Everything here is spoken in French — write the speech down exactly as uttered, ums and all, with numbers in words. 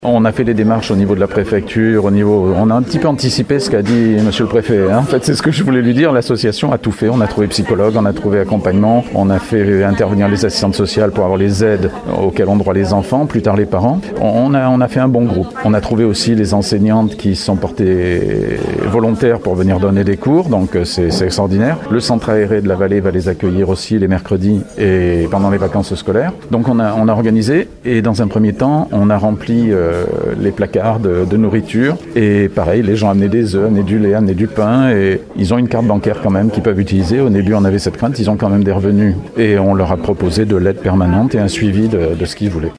On a fait les démarches au niveau de la préfecture, au niveau, on a un petit peu anticipé ce qu'a dit monsieur le préfet. Hein. En fait, c'est ce que je voulais lui dire. L'association a tout fait. On a trouvé psychologue, on a trouvé accompagnement, on a fait intervenir les assistantes sociales pour avoir les aides auxquelles ont droit les enfants, plus tard les parents. On a, on a fait un bon groupe. On a trouvé aussi les enseignantes qui sont portées volontaires pour venir donner des cours, donc c'est, c'est extraordinaire. Le centre aéré de la Vallée va les accueillir aussi les mercredis et pendant les vacances scolaires. Donc on a, on a organisé et dans un premier temps, on a rempli euh, les placards de, de nourriture et pareil, les gens amenaient des œufs, amenaient du lait, amenaient du pain et ils ont une carte bancaire quand même qu'ils peuvent utiliser. Au début, on avait cette crainte, ils ont quand même des revenus et on leur a proposé de l'aide permanente et un suivi de, de ce qu'ils voulaient.